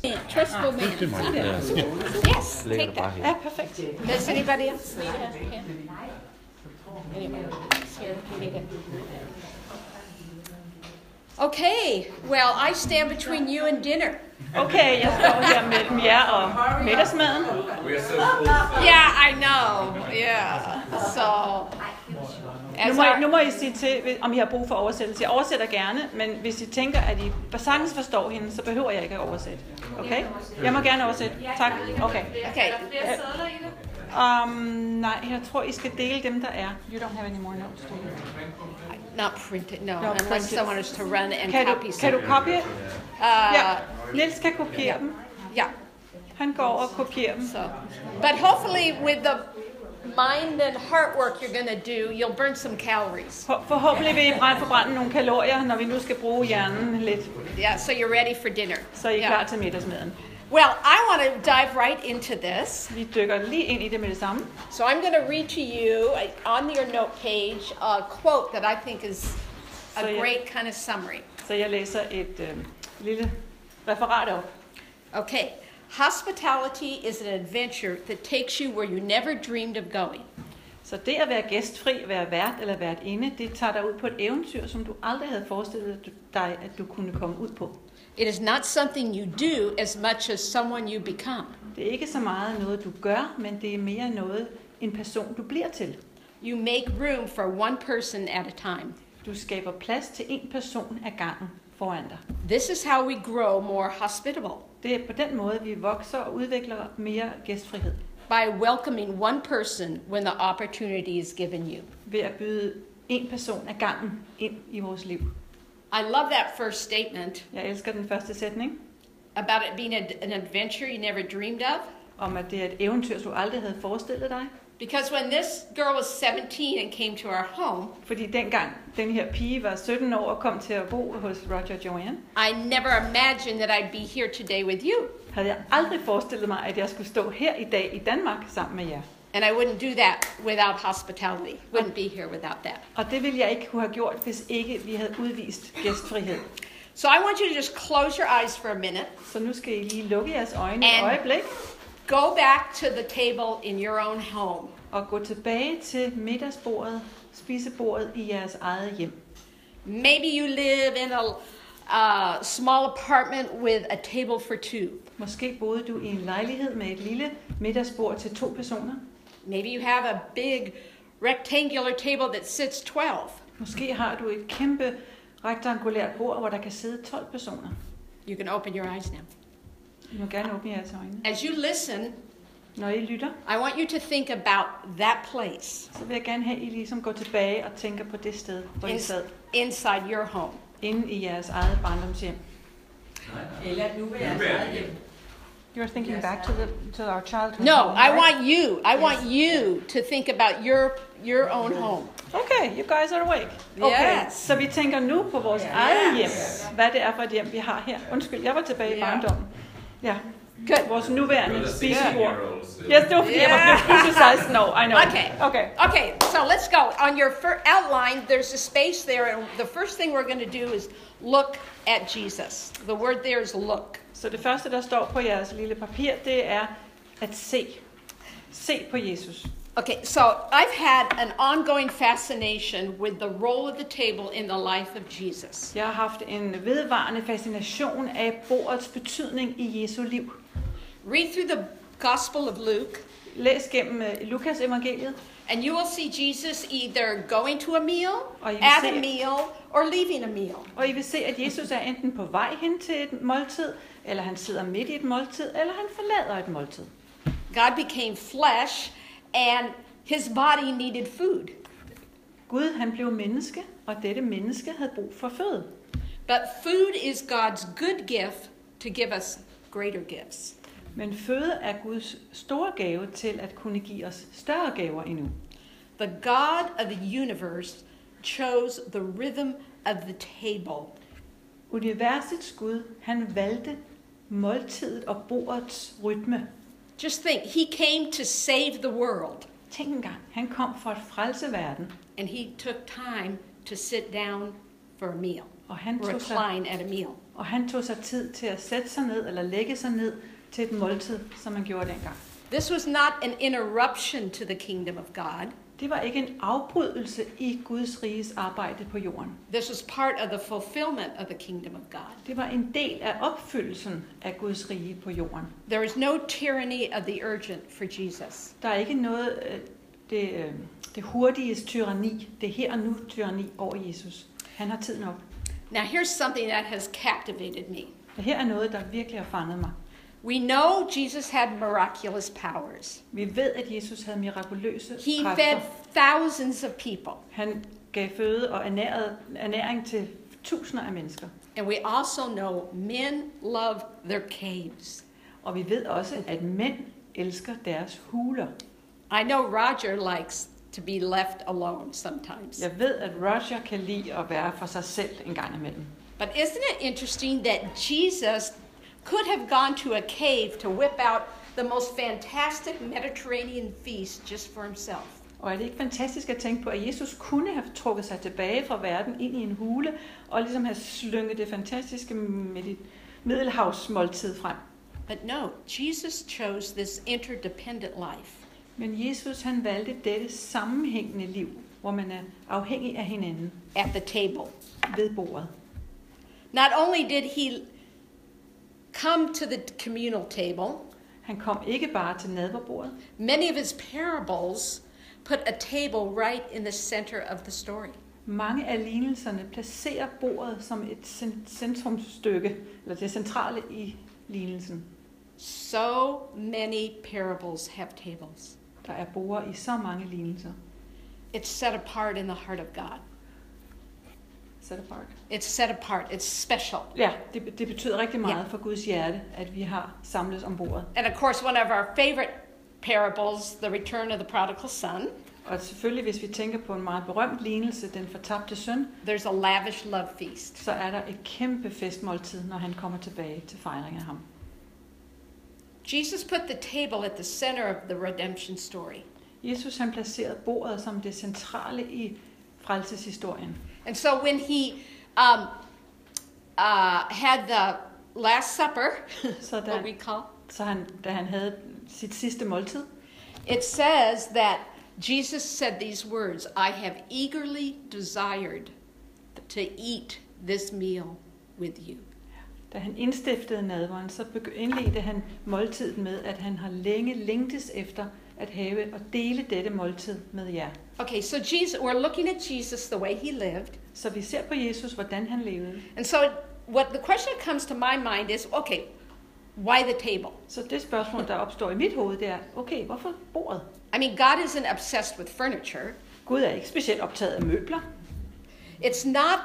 Trustful man. Yes, take that. Ja, perfekt. Does anybody else need a pen? Anybody else here need it? Okay, well, I stand between you and dinner. Okay, jeg står her mellem jer og middagsmaden. Yeah, I know. Yeah. So, Nu må I sige til, om I har brug for oversættelse. Jeg oversætter gerne, men hvis I tænker, at I sagtens forstår hende, så behøver jeg ikke at oversætte. Okay? Jeg må gerne oversætte. Tak. Okay. Okay. Nej, jeg tror, I skal dele dem, der er. You don't have any more notes, do you? Not printed, no. Unless printed. someone is to run and copy Kan du copy it? Ja, Niels kan kopiere dem. Yeah. Han går og kopierer dem. So, but hopefully with the mind and heart work you're going to do, you'll burn some calories. Forhåbentlig vil I forbrænde nogle kalorier, når vi nu skal bruge hjernen lidt. Yeah, so you're ready for dinner. Så I er klar til middagsmaden. Well, I want to dive right into this. Vi dykker lige ind i det med det samme. So I'm going to read to you on your note page a quote that I think is a great kind of summary. Så jeg læser et lille referat op. Okay. Hospitality is an adventure that takes you where you never dreamed of going. Så det at være gæstfri, være vært eller værtinde, det tager dig ud på et eventyr, som du aldrig havde forestillet dig, at du kunne komme ud på. It is not something you do as much as someone you become. Det er ikke så meget noget, du gør, men det er mere noget, en person, du bliver til. You make room for one person at a time. Du skaber plads til en person ad gangen foran dig. This is how we grow more hospitable. Det er på den måde, vi vokser og udvikler mere gæstfrihed. By welcoming one person when the opportunity is given you. Ved at byde en person ad gangen ind i vores liv. I love that first statement. Jeg elsker den første sætning. About it being an adventure you never dreamed of. Om at det er et eventyr, du aldrig havde forestillet dig. Because when this girl was 17 and came to our home, fordi dengang den her pige var 17 år og kom til at bo hos Roger og Joanne, I never imagined that I'd be here today with you. Havde jeg aldrig forestillet mig, at jeg skulle stå her i dag i Danmark sammen med jer. And I wouldn't do that without hospitality. Wouldn't be here without that. Og det ville jeg ikke kunne have gjort, hvis ikke vi havde udvist gæstfrihed. So I want you to just close your eyes for a minute. Så nu skal I lige lukke jeres øjne et øjeblik. Go back to the table in your own home. Og gå tilbage til middagsbordet, spisebordet i jeres eget hjem. Maybe you live in a small apartment with a table for two. Måske boede du i en lejlighed med et lille middagsbord til 2 personer. Maybe you have a big rectangular table that sits 12. Måske har du et kæmpe rektangulært bord, hvor der kan sidde 12 personer. You can open your eyes now. I må gerne åbne jeres øjne. As you listen, når I lytter, I want you to think about that place. Så vil jeg gerne have, at I ligesom går tilbage og tænker på det sted, hvor I sad. Inside your home. Inde i jeres eget barndomshjem. Eller nu er jeres eget hjem. You're thinking back to our childhood. No, home, right? I want you to think about your own home. Okay, you guys are awake. Okay, yes. Så vi tænker nu på vores eget hjem. Hvad det er for et hjem, vi har her. Undskyld, jeg var tilbage i barndommen. Ja. Good. Vores nuværende spisebord. Yes, det var fordi jeg var blevet 16 år. I know. Okay, so let's go. On your outline, there's a space there, and the first thing we're going to do is look at Jesus. The word there is look. Så det første, der står på jeres lille papir, det er at se. Se på Jesus. Okay, so I've had an ongoing fascination with the role of the table in the life of Jesus. Jeg har haft en vedvarende fascination af bordets betydning i Jesu liv. Read through the Gospel of Luke. Læs gennem Lukas evangeliet. And you will see Jesus either going to a meal, at a meal, or leaving a meal. Og I vil se, at Jesus er enten på vej hen til et måltid, eller han sidder midt i et måltid, eller han forlader et måltid. God became flesh, and his body needed food. Gud, han blev menneske, og dette menneske havde brug for føde. But food is God's good gift to give us greater gifts. Men føde er Guds store gave til at kunne give os større gaver endnu. The God of the universe chose the rhythm of the table. Universets Gud, han valgte måltidet og bordets rytme. Just think, he came to save the world. Tænk engang, han kom for at frelse verden. And he took time to sit down for a meal. Og han tog recline at a meal. Og han tog sig tid til at sætte sig ned, eller lægge sig ned til et måltid, som man gjorde dengang. This was not an interruption to the kingdom of God. Det var ikke en afbrydelse i Guds riges arbejde på jorden. This was part of the fulfillment of the kingdom of God. Det var en del af opfyldelsen af Guds rige på jorden. There is no tyranny of the urgent for Jesus. Der er ikke noget det hurtige tyranni, det her og nu tyranni over Jesus. Han har tid nok. Now here's something that has captivated me. Og her er noget, der virkelig har fanget mig. We know Jesus had miraculous powers. Vi ved, at Jesus havde mirakuløse He kræfter. fed thousands of people. Han gav føde og ernæring til tusinder af mennesker. And we also know men love their caves. Og vi ved også, at mænd elsker deres huler. I know Roger likes to be left alone sometimes. Jeg ved, at Roger kan lide at være for sig selv en gang imellem. But isn't it interesting that Jesus could have gone to a cave to whip out the most fantastic Mediterranean feast just for himself? Og er det ikke fantastisk at tænke på, at Jesus kunne have trukket sig tilbage fra verden ind i en hule, og ligesom have slynget det fantastiske middelhavsmåltid frem? But no, Jesus chose this interdependent life. Men Jesus han valgte dette sammenhængende liv, hvor man er afhængig af hinanden At the table. ved bordet. Not only did he come to the communal table, Han kom ikke bare til nadverbordet. many of his parables put a table right in the center of the story. Mange af lignelserne placerer bordet som et centrumstykke, eller det centrale i lignelsen. So many parables have tables. Der er borde i så mange lignelser. It's set apart in the heart of God. Set apart. It's set apart. It's special. Ja, det betyder rigtig meget for Guds hjerte, at vi har samlet om bordet. And of course, one of our favorite parables, the return of the prodigal son, Og selvfølgelig, hvis vi tænker på en meget berømt lignelse, den fortabte søn, there's a lavish love feast. så er der et kæmpe festmåltid, når han kommer tilbage til fejring af ham. Jesus put the table at the center of the redemption story. Jesus han placerede bordet som det centrale i frelseshistorien. And so when he had the Last Supper, Så what we call, da han havde sit sidste måltid, it says that Jesus said these words, I have eagerly desired to eat this meal with you. da han indstiftede nadveren, så indledte han måltidet med, at han har længe længtes efter at have og dele dette måltid med jer. Okay, so Jesus, we're looking at Jesus the way he lived. Så vi ser på Jesus, hvordan han levede. And so what the question that comes to my mind is, okay, why the table? Så det spørgsmål, der opstår i mit hoved, det er, okay, hvorfor bordet? I mean, God isn't obsessed with furniture. Gud er ikke specielt optaget af møbler. It's not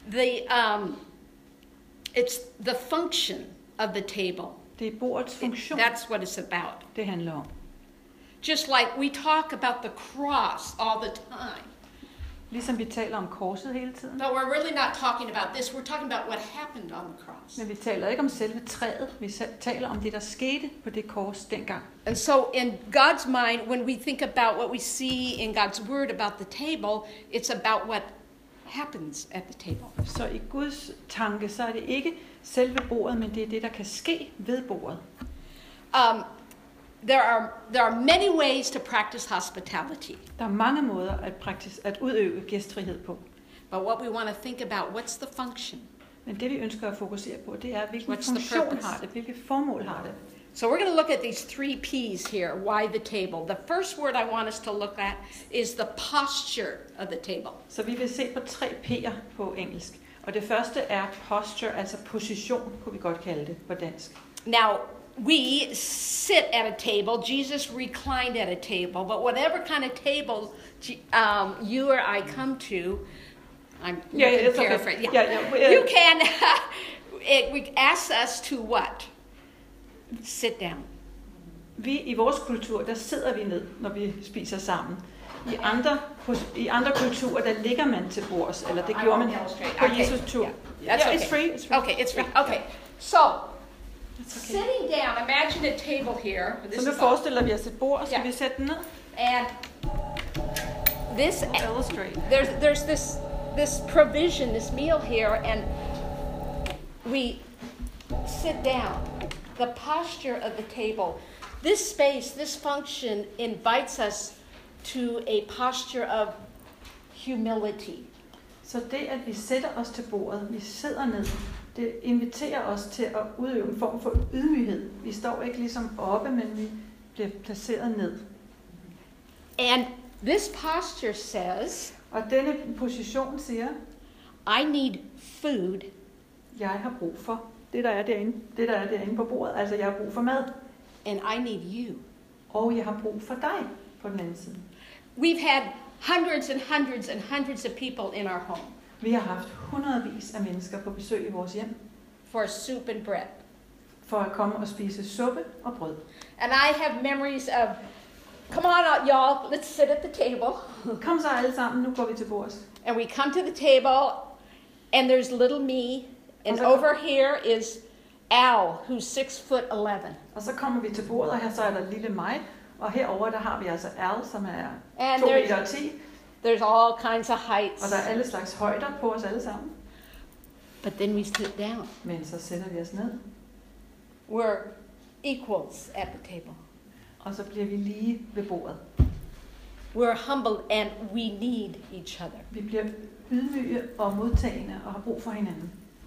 it's the function of the table. Det er bordets funktion, That's what it's about. det handler om. Just like we talk about the cross all the time. Ligesom vi taler om korset hele tiden. But we're really not talking about this. We're talking about what happened on the cross. Men vi taler ikke om selve træet. Vi taler om det, der skete på det kors dengang. And so in God's mind, when we think about what we see in God's word about the table, it's about what happens at the table. Så i Guds tanke, så er det ikke selve bordet, men det er det, der kan ske ved bordet. There are many ways to practice hospitality. Der er mange måder at udøve gæstfrihed på. But what we want to think about, what's the function? Men det vi ønsker at fokusere på, det er, hvilken What's the funktion purpose? har det, hvilket formål har det. So we're going to look at these 3 P's here. Why the table? The first word I want us to look at is the posture of the table. Så vi vil se på 3 P'er på engelsk. Og det første er posture, altså position, kunne vi godt kalde det på dansk. Now, we sit at a table. Jesus reclined at a table. But whatever kind of table you or I come to, It's okay. paraphrase. Yeah. You can. It asks us to what? Sit down. I vores kultur, der sidder vi ned, når vi spiser sammen. I andre kulturer, der ligger man til bords, eller det gjorde man på Jesus tur. Yeah, that's okay. It's free. It's free. Okay, it's free. Okay, so sitting down. Imagine a table here. Så nu forestiller vi os et bord. Skal vi sætte den ned? And this Illustrate. there's this provision, this meal here, and we sit down, the posture of the table, this space, this function invites us to a posture of humility. Så det, at vi sætter os til bordet, vi sidder ned, det inviterer os til at udøve en form for ydmyghed. Vi står ikke ligesom oppe, men vi bliver placeret ned. And this posture says, og denne position siger, I need food. Jeg har brug for det, der er derinde på bordet. Altså, jeg har brug for mad. And I need you. Og jeg har brug for dig på den anden side. We've had hundreds and hundreds and hundreds of people in our home. Vi har haft hundredvis af mennesker på besøg i vores hjem. For soup and bread. For at komme og spise suppe og brød. And I have memories of, come on out, y'all, let's sit at the table. Kom så alle sammen, nu går vi til bords. And we come to the table, and there's little me, and over here is Al, who's 6'11". Og så kommer vi til bordet, og her så er der lille mig, og herover der har vi altså Al, som er and 2,10 meter. There's all kinds of heights. Og der er alle slags højder på os alle sammen. But then we sit down. Men så sætter vi os ned. We're equals at the table. Og så bliver vi lige ved bordet. We're humble and we need each other. Vi bliver ydmyge og modtagende og har brug for hinanden.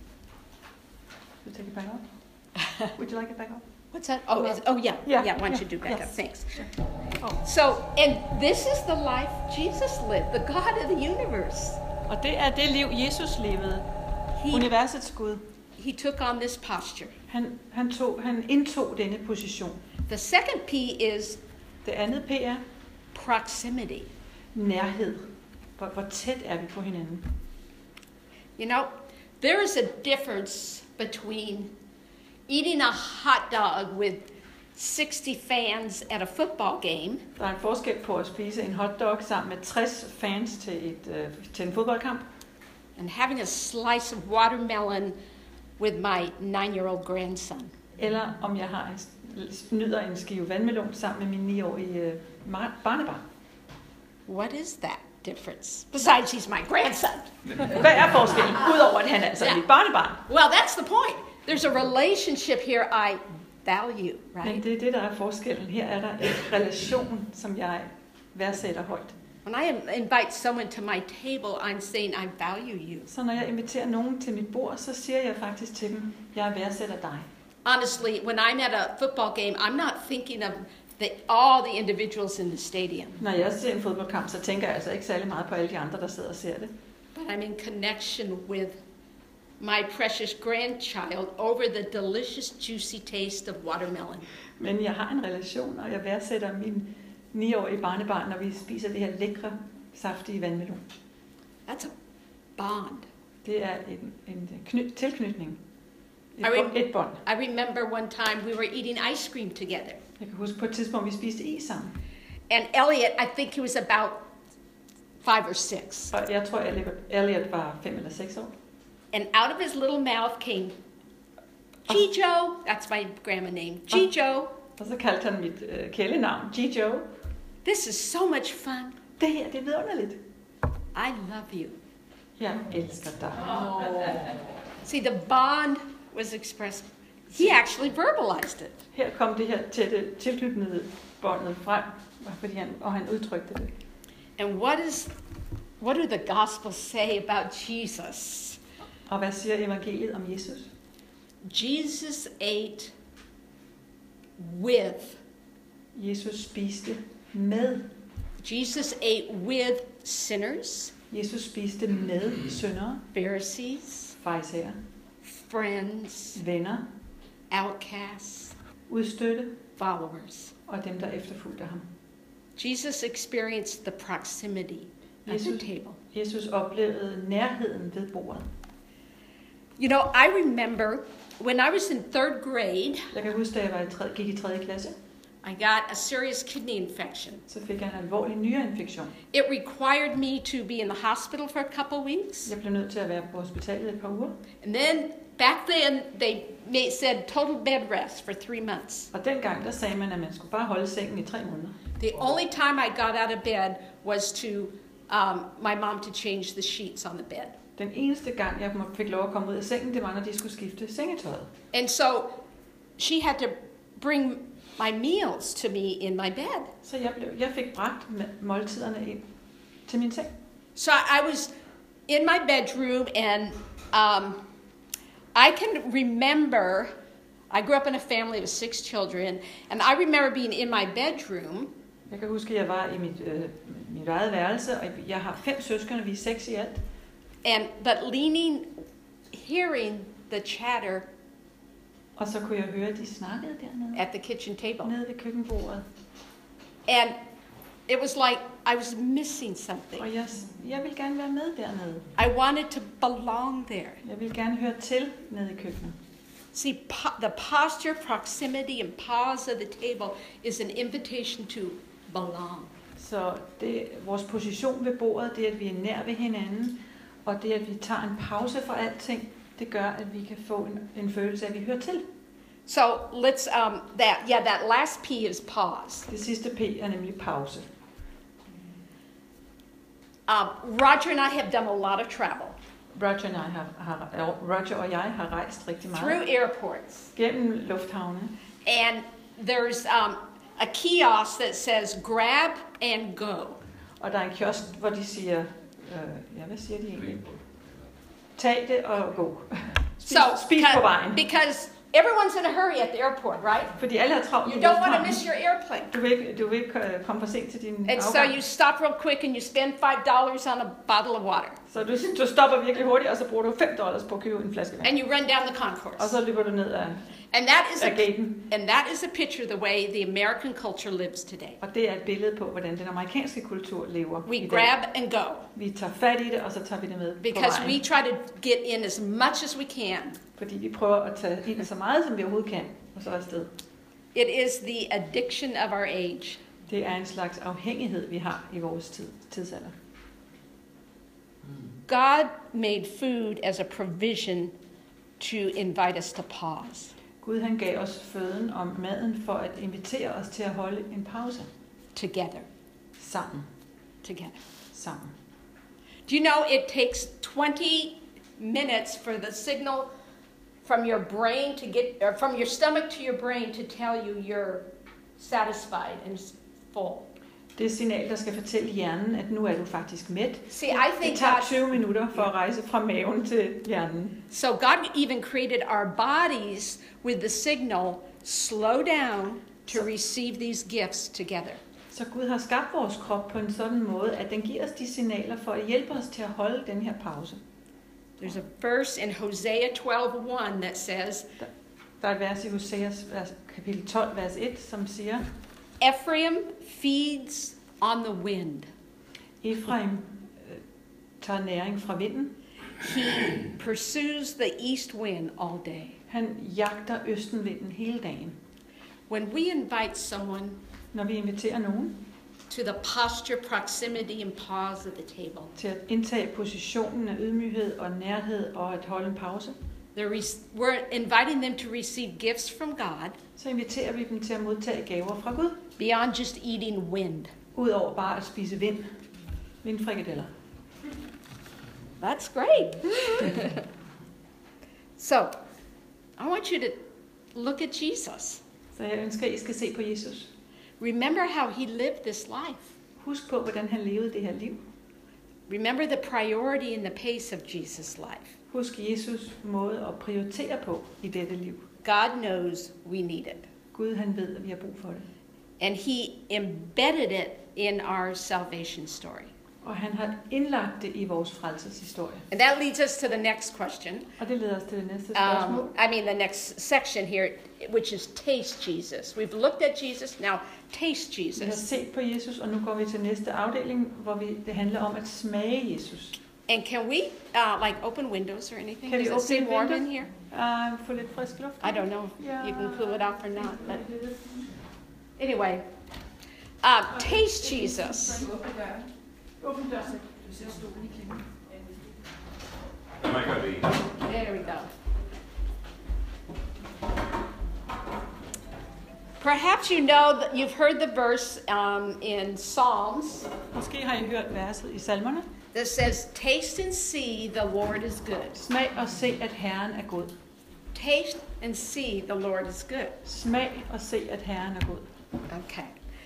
You take it back up? Would you like it back up? What's that? Oh, yeah. Why don't you do back up? Thanks. So, and this is the life Jesus lived, the God of the universe. Og det er det liv, Jesus levede. Universets Gud. He took on this posture. Han indtog denne position. The second P is det andet P er proximity. Nærhed. Hvor tæt er vi på hinanden? You know, there is a difference between eating a hot dog with 60 fans at a football game. Der er en forskel på at spise en hotdog sammen med 60 fans til en fodboldkamp. And having a slice of watermelon with my 9-year-old grandson. Eller om jeg nyder en skive vandmelon sammen med min 9-årige barnebarn. What is that difference? Besides, he's my grandson. Hvad er forskellen? Udover at han er altså mit barnebarn. Well, that's the point. There's a relationship here I value, right? Men det er det, der er forskellen. Her er der en relation, som jeg værdsætter højt. When I invite someone to my table, I'm saying I value you. Så når jeg inviterer nogen til mit bord, så siger jeg faktisk til dem, jeg værdsætter dig. Honestly, when I'm at a football game, I'm not thinking of all the individuals in the stadium. Når jeg ser en fodboldkamp, så tænker jeg altså ikke særlig meget på alle de andre, der sidder og ser det. But I'm in connection with my precious grandchild over the delicious, juicy taste of watermelon. Men jeg har en relation, og jeg værdsætter min 9-årige barnebarn, når vi spiser det her lækre, saftige vandmelon. That's a bond. Det er en tilknytning. Et bånd. I remember one time we were eating ice cream together. Jeg kan huske på et tidspunkt, vi spiste is sammen. And Elliot, I think he was about 5 or 6. Og jeg tror, Elliot var 5 eller 6 år. And out of his little mouth came, Gijo, that's my grandma name, Gijo. Og så kaldte han mit kælenavn, Gijo. This is so much fun. Det her, det er vidunderligt. I love you. Jeg elsker dig. See, the bond was expressed. He actually verbalized it. Her kom det her tætte tilknyttede båndet frem, fordi han udtrykte det. And what do the Gospels say about Jesus? Og hvad siger evangeliet om Jesus? Jesus ate with. Jesus spiste med. Jesus ate with sinners. Jesus spiste med syndere. Pharisees. Farisæere. Friends. Venner. Outcasts. Udstødte. Followers. Og dem, der efterfulgte ham. Jesus experienced the proximity at the table. Jesus oplevede nærheden ved bordet. You know, I remember when I was in 3rd grade. Jeg kan huske, da jeg gik i 3. klasse. I got a serious kidney infection. Så fik jeg en alvorlig nyreinfektion. It required me to be in the hospital for a couple of weeks. Jeg blev nødt til at være på hospitalet et par uger. And then back then they said total bed rest for 3 months. Og dengang der sagde man, at man skulle bare holde sengen i 3 måneder. The only time I got out of bed was to my mom to change the sheets on the bed. Den eneste gang, jeg fik lov at komme ud af sengen, det var, når de skulle skifte sengetøjet. And so she had to bring my meals to me in my bed. Så jeg fik bragt måltiderne ind til min seng. So I was in my bedroom, and I can remember, I grew up in a family of 6 children, and I remember being in my bedroom. Jeg kan huske, at jeg var i mit eget værelse, og jeg har 5 søskende, vi er 6 i alt. But hearing the chatter Og så kunne jeg høre, at de snakkede dernede. at the kitchen table. Nede ved køkkenbordet. And it was like I was missing something. Og jeg ville gerne være med dernede. I wanted to belong there. Jeg ville gerne høre til nede i køkkenet. See, the posture, proximity, and pause of the table is an invitation to belong. Så vores position ved bordet, det at vi er nær ved hinanden, og det at vi tager en pause fra alting, det gør, at vi kan få en følelse af, at vi hører til. So let's that last P is pause. Det sidste P er nemlig pause. Roger and I have done a lot of travel. Roger og jeg har rejst rigtig meget. Through airports. Gennem lufthavne. And there's a kiosk that says grab and go. Og der er en kiosk, hvor de siger, hvad siger de egentlig? Tag det og gå. Spis på vejen. Because everyone's in a hurry at the airport, right? Fordi alle har travlt. You don't want to miss your airplane. Du vil ikke komme for sent til din afgang. And so you stop real quick and you spend $5 on a bottle of water. Så du stopper virkelig hurtigt, og så bruger du $5 på at købe en flaske vand. And you run down the concourse. Og så løber du ned af gaten. And that is a picture of the way the American culture lives today. Og det er et billede på, hvordan den amerikanske kultur lever i dag. We grab and go. Vi tager fat i det, og så tager vi det med Because we try to get in as much as we can. Fordi vi prøver at tage ind så meget, som vi overhovedet kan, og så afsted. It is the addiction of our age. Det er en slags afhængighed, vi har i vores tidsalder. God made food as a provision to invite us to pause. Gud han gav os føden og maden for at invitere os til at holde en pause. Together. Sammen. Together. Sammen. Do you know it takes 20 minutes for the signal from your brain to get, or from your stomach to your brain to tell you you're satisfied and full. Det signal, der skal fortælle hjernen, at nu er du faktisk mæt. See, I think det tager 20 minutter for at rejse fra maven til hjernen. So God even created our bodies with the signal, slow down to receive these gifts together. Så Gud har skabt vores krop på en sådan måde, at den giver os de signaler for at hjælpe os til at holde den her pause. There's a verse in Hosea 12:1 that says, der er et vers i Hoseas kapitel 12, vers 1, som siger, Ephraim feeds on the wind. Ephraim tager næring fra vinden. He pursues the east wind all day. Han jagter østenvinden hele dagen. When we invite someone, når vi inviterer nogen, to the posture, proximity and pause of the table, til at indtage positionen af ydmyghed og nærhed og at holde en pause, we're inviting them to receive gifts from God. Så inviterer vi dem til at modtage gaver fra Gud. Beyond just eating wind. Udover bare at spise vindfrikadeller. That's great. So, I want you to look at Jesus. Så jeg ønsker, at I skal se på Jesus. Remember how he lived this life. Husk på, hvordan han levede det her liv. Remember the priority and the pace of Jesus' life. Husk Jesus måde at prioritere på i dette liv. God knows we need it. Gud han ved, at vi har brug for det. And he embedded it in our salvation story. Og han har indlagt det i vores frelseshistorie. And that leads us to the next question. Og det leder os til det næste spørgsmål. The next section here, which is taste Jesus. We've looked at Jesus, now taste Jesus. Vi har set på Jesus, og nu går vi til næste afdeling, hvor det handler om at smage Jesus. And can we like open windows or anything? Can Does it stay warm in here? Få lidt frisk luft. I don't know if you can cool it off or not. But anyway, taste Jesus. There we go. Perhaps you know that you've heard the verse in Psalms. Måske har I hørt verset i salmerne. that says, taste and see the Lord is good. Smag og se, at Herren er god. Taste and see the Lord is good. Smag og se, at Herren er god. Okay.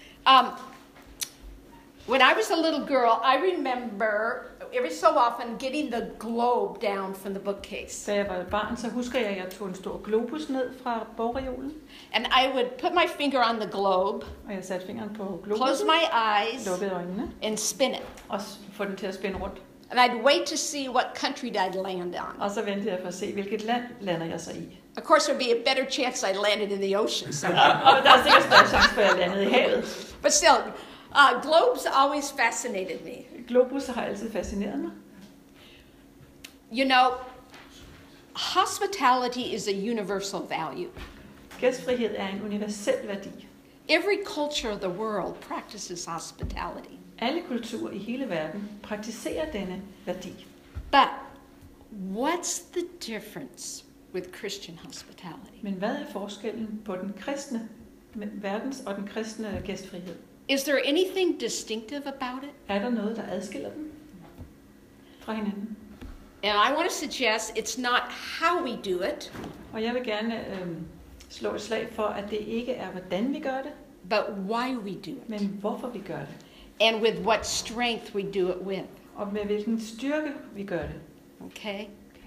When I was a little girl, I remember every so often getting the globe down from the bookcase. Da jeg var et barn, så husker jeg, at jeg tog en stor globus ned fra bogreolen. And I would put my finger on the globe, Og jeg satte fingeren på close globusen, my eyes, lukkede øjnene, and spin it. og få den til at spænde rundt. And I'd wait to see what country I'd land on. Og så ventede jeg for at se, hvilket land lander jeg så i. Of course, there'd be a better chance I landed in the ocean. So. Og der er sikkert større chance for, at jeg landede i havet. But still, globes always fascinated me. Globusser har altid fascineret mig. You know, hospitality is a universal value. Gæstfrihed er en universel værdi. Every culture of the world practices hospitality. Alle kulturer i hele verden praktiserer denne værdi. But what's the difference with Christian hospitality? Men hvad er forskellen på den kristne verdens og den kristne gæstfrihed? Is there anything distinctive about it? Er der noget, der adskiller dem fra hinanden? And I want to suggest it's not how we do it, Og jeg vil gerne slå et slag for, at det ikke er, hvordan vi gør det, but why we do it. men hvorfor vi gør det. And with what strength we do it with. Og med hvilken styrke vi gør det. Okay?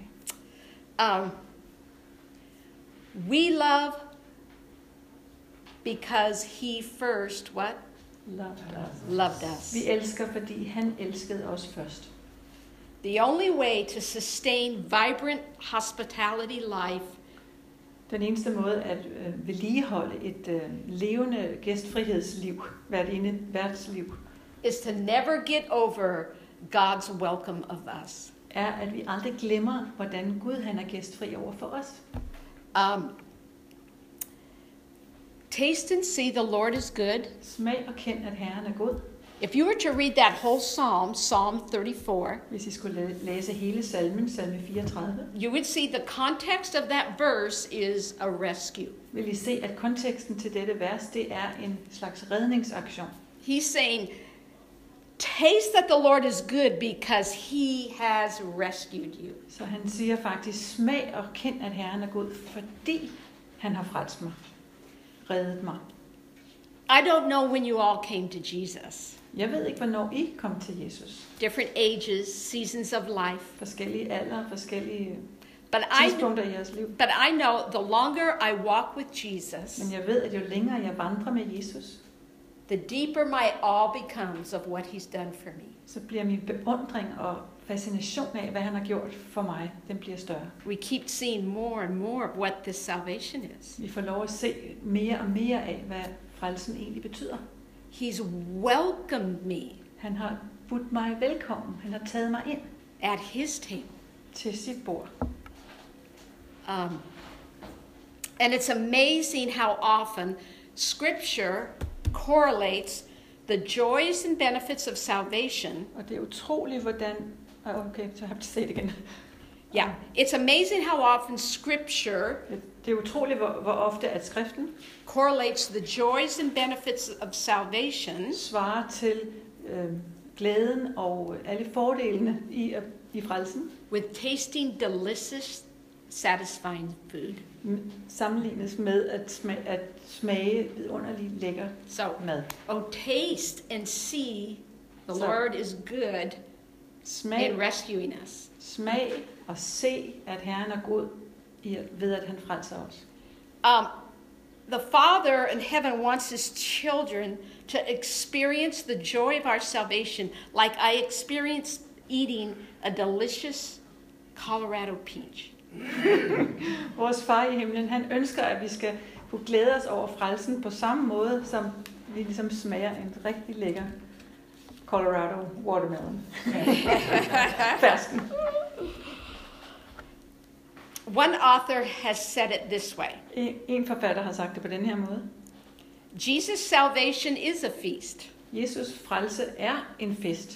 We love because he first, what? Loved us. Vi elsker, fordi han elskede os først. The only way to sustain vibrant hospitality life Den eneste måde at vedligeholde et levende gæstfrihedsliv, værtsliv, is to never get over God's welcome of us. er, at vi aldrig glemmer, hvordan Gud han er gæstfri over for os. Taste and see the Lord is good. Smag og kend, at Herren er god. If you were to read that whole psalm, Psalm 34, Hvis I skulle læse hele salmen, salme 34, you would see the context of that verse is a rescue. vil I se, at konteksten til dette vers, det er en slags redningsaktion. He's saying, taste that the Lord is good because he has rescued you. Så han siger faktisk, smag og kend, at Herren er god, fordi han har frelst mig, reddet mig. I don't know when you all came to Jesus. Jeg ved ikke, hvornår I kom til Jesus. Different ages, seasons of life. Forskellige alder, forskellige But tidspunkter i jeres liv. I know the longer I walk with Jesus, Men jeg ved, at jo længere jeg vandrer med Jesus, the deeper my awe becomes of what he's done for me. så bliver min beundring og fascination af, hvad han har gjort for mig, den bliver større. We keep seeing more and more of what this salvation is. Vi får lov at se mere og mere af, hvad frelsen egentlig betyder. He's welcomed me Han har budt mig velkommen. Han har taget mig ind at his table. til sit bord. And it's amazing how often Scripture correlates the joys and benefits of salvation. Og det er utroligt, hvordan... Okay, så har jeg til at se det igen. Yeah, it's amazing how often Scripture Det er utroligt, hvor ofte at skriften correlates the joys and benefits of salvation svarer til glæden og alle fordelene i frelsen, with tasting delicious, satisfying food. sammenlignes med at smage vidunderlig lækker mad. Oh, taste and see the Lord is good in rescuing us. Smag og se, at Herren er god ved at han frelser os. The Father in heaven wants his children to experience the joy of our salvation like I experienced eating a delicious Colorado peach. Vores far i himlen, han ønsker, at vi skal kunne glæde os over frelsen på samme måde, som vi ligesom smager en rigtig lækker Colorado watermelon. Fersken. One author has said it this way. En forfatter har sagt det på den her måde. Jesus' salvation is a feast. Jesus frelse er en fest.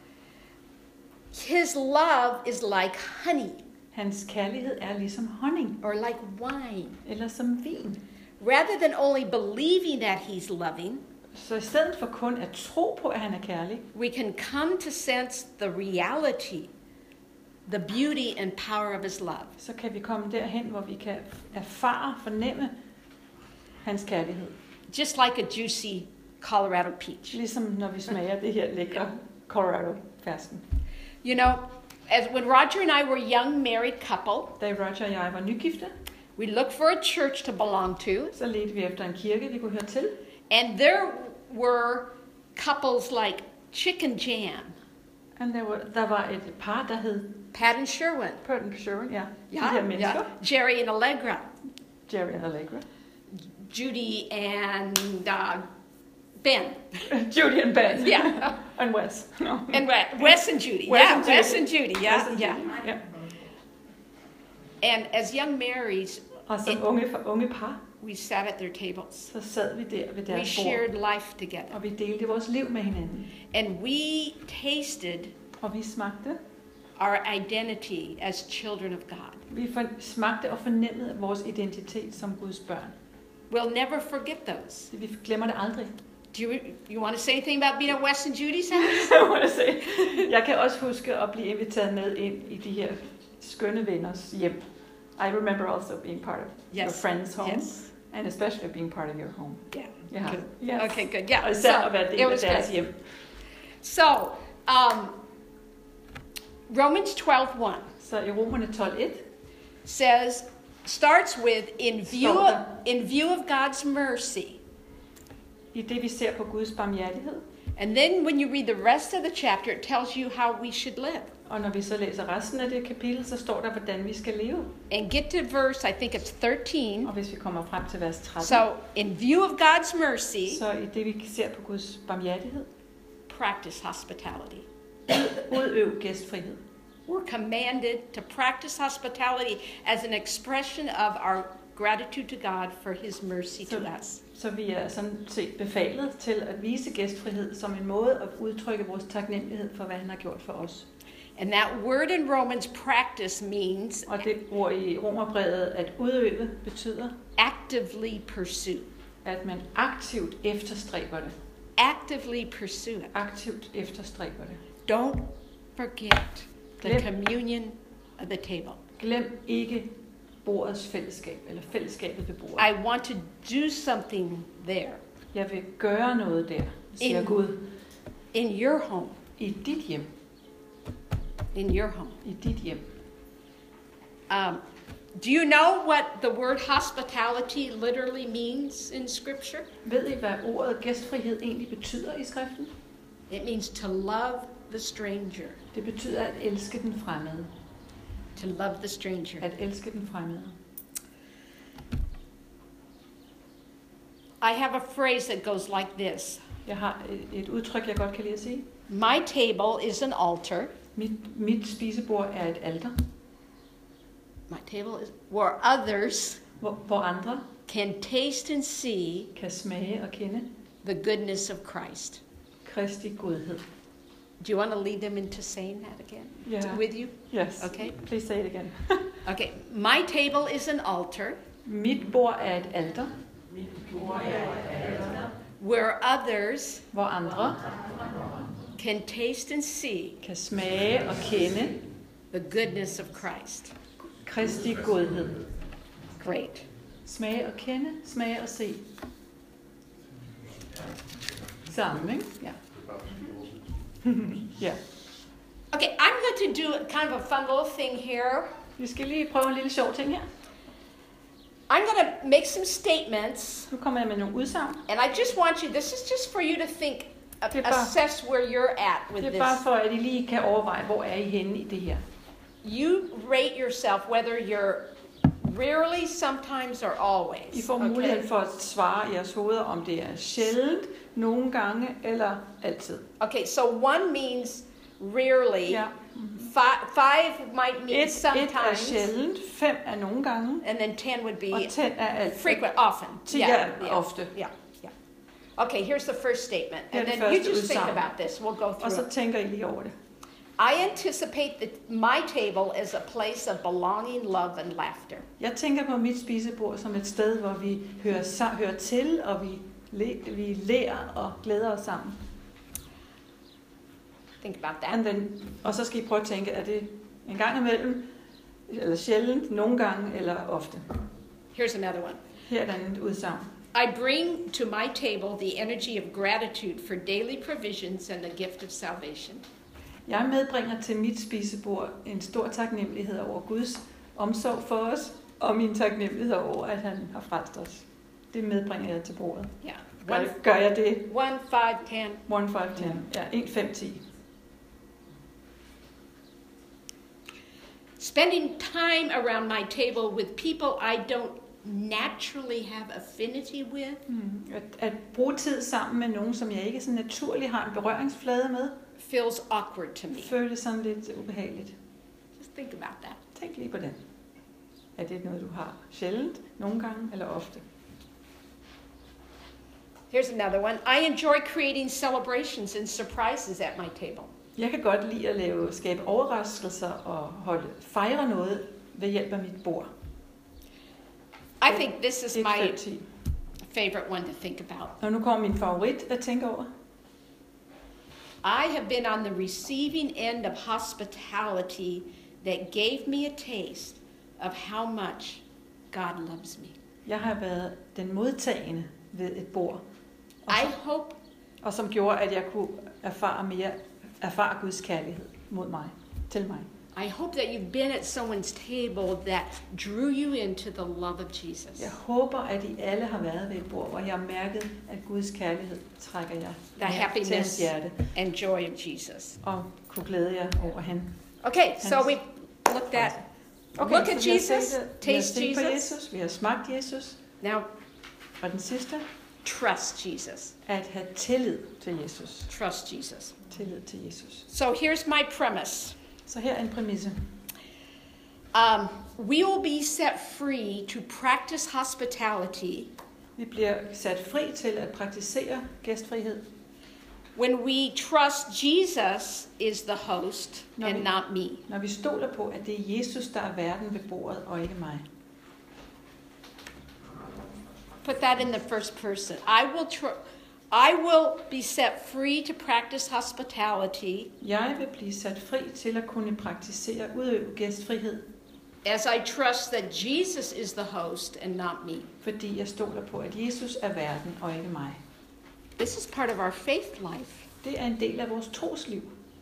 His love is like honey. Hans kærlighed er ligesom honning. Or like wine. Eller som vin. Rather than only believing that he's loving, Så i stedet for kun at tro på, at han er kærlig, we can come to sense the reality, the beauty and power of his love. så kan vi komme derhen, hvor vi kan erfare, fornemme hans kærlighed. Just like a juicy Colorado peach. Ligesom når vi smager det her lækre Colorado-fersken. You know, as when Roger and I were young married couple, Da Roger og jeg var nygifte, we looked for a church to belong to, så ledte vi efter en kirke, vi kunne høre til. and there were couples like Chick and Jan, Og der var et par, der hed Pat and Sherwin, Purton Sherwin, ja. De her mennesker. Jerry and Allegra, Jerry og Allegra. Judy and Ben, Judy and Ben. yeah, And Wes. No. and Wes and Judy, Wes yeah, and Wes Judy. and Judy, yeah, Wes and yeah. Judy, ja. And as young marrieds, Og som unge par, we sat at their tables. så sad vi der ved We deres shared bord, life together, og vi delte vores liv med hinanden. and we tasted Og vi smagte. our identity as children of God. Vi smagte og fornemmede vores identitet som Guds børn. We'll never forget those. Vi glemmer det aldrig. Do you want to say anything about being at Wes and Judy's house? Jeg kan også huske at blive inviteret med ind i de her skønne venners hjem. I remember also being part of your friends' home, and especially being part of your home. Yeah. Good. Yes. Okay, good. Yeah. Og især at være del af deres hjem. So, Romans 12:1 Så i Romerne 12:1 starts with in view of God's mercy. I det vi ser på Guds barmhjertighed. And then when you read the rest of the chapter, it tells you how we should live. Og når vi så læser resten af det kapitel, så står der, hvordan vi skal leve. And get to verse, I think it's 13. Og hvis vi kommer frem til vers 13. So, in view of God's mercy, Så i det vi ser på Guds barmhjertighed, practice hospitality. udøv gæstfrihed. We're commanded to practice hospitality as an expression of our gratitude to God for his mercy to us. Så vi er sådan set befalet til at vise gæstfrihed som en måde at udtrykke vores taknemmelighed for, hvad han har gjort for os. And that word in Romans, practice, means Og det ord i Romerbrevet, at udøve, betyder, actively pursue. at man aktivt efterstræber det. Actively pursue it. Aktivt efterstræber det. Don't forget the communion of the table. Glem ikke bordets fællesskab, eller fællesskabet ved bordet. I want to do something there. Jeg vil gøre noget der, siger Gud. In your home. I dit hjem. In your home. I dit hjem. Do you know what the word hospitality literally means in Scripture? Ved I, hvad ordet gæstfrihed egentlig betyder i skriften? It means to love the stranger. Det betyder at elske den fremmede. To love the stranger. At elske den fremmede. I have a phrase that goes like this. Jeg har et udtryk, jeg godt kan lide at sige. My table is an altar. Mit spisebord er et alter. My table is where others hvor andre can taste and see kan smage og kende the goodness of Christ. Kristi godhed. Do you want to lead them into saying that again? Yeah. With you? Yes. Okay. Please say it again. Okay. My table is an altar. Mit bord er et alter. Where others hvor andre can taste and see kan smage og kende the goodness of Christ. Kristi godhed. Great. Smage og kende, smage og se. Sammen, ikke? Ja. Ja. Okay, I'm going to do kind of a fun little thing here. Vi skal lige prøve en lille sjov ting her. I'm going to make some statements. Nu kommer jeg med nogle udsagn. And I just want you, this is just for you to think, assess where you're at with this. Det er bare for, at I lige kan overveje, hvor er I henne i det her. You rate yourself whether you're rarely, sometimes, or always. I får mulighed for at svare i jeres hoveder, om det er sjældent, nogle gange eller altid. Okay, so 1 means rarely. Ja. 5 might mean sometimes. 1 er sjældent, 5 er nogle gange. And then 10 would be og 10 er altid. Frequent, often. 10 er ofte. Yeah. Okay, here's the first statement. And then you just think about this. We'll go through og så tænker I lige over det. I anticipate that my table is a place of belonging, love, and laughter. Jeg tænker på mit spisebord som et sted, hvor vi hører til, og vi vi lærer og glæder os sammen. Think about that. Og så skal I prøve at tænke, er det en gang imellem, eller sjældent, nogle gange, eller ofte? Here's another one. Her er et andet udsagn. I bring to my table the energy of gratitude for daily provisions and the gift of salvation. Jeg medbringer til mit spisebord en stor taknemmelighed over Guds omsorg for os, og min taknemmelighed over, at han har frelst os. Det medbringer jeg til bordet. Yeah. Gør jeg det? 1, 5, 10. 1, 5, 10. Ja, 1, 5, 10. Spending time around my table with people I don't naturally have affinity with. At bruge tid sammen med nogen, som jeg ikke så naturligt har en berøringsflade med, feels awkward to me. Føles sådan lidt ubehageligt. Just think about that. Tænk lige på det. Er det noget, du har sjældent, nogle gange eller ofte? Here's another one. I enjoy creating celebrations and surprises at my table. Jeg kan godt lide at skabe overraskelser og fejre noget ved hjælp af mit bord. I think this is my favorite one to think about. Og nu kommer min favorit at tænke over. I have been on the receiving end of hospitality that gave me a taste of how much God loves me. Jeg har været den modtagende ved et bord. Og som gjorde, at jeg kunne erfare Guds kærlighed mod mig, til mig. I hope that you've been at someone's table that drew you into the love of Jesus. Jeg håber, at I alle har været ved et bord, hvor jeg har mærket, at Guds kærlighed trækker jer til hans hjerte. And joy of Jesus. Og kunne glæde jer over han. Okay, so we looked at. Okay, look at Jesus. Taste Jesus. Vi har smagt Jesus. Now, og den sidste. Trust Jesus. At have tillid til Jesus. Trust Jesus. Tillid til Jesus. So here's my premise. Så her er en præmisse. We will be set free to practice hospitality. Vi bliver sat fri til at praktisere gæstfrihed. When we trust Jesus is the host and not me. Når vi stoler på, at det er Jesus, der er verden ved bordet, og ikke mig. Put that in the first person. I will be set free to practice hospitality. Jeg vil blive sat fri til at kunne udøve gæstfrihed. As I trust that Jesus is the host and not me. Fordi jeg stoler på, at Jesus er verden og ikke mig. This is part of our faith life. Det er en del af vores trosliv.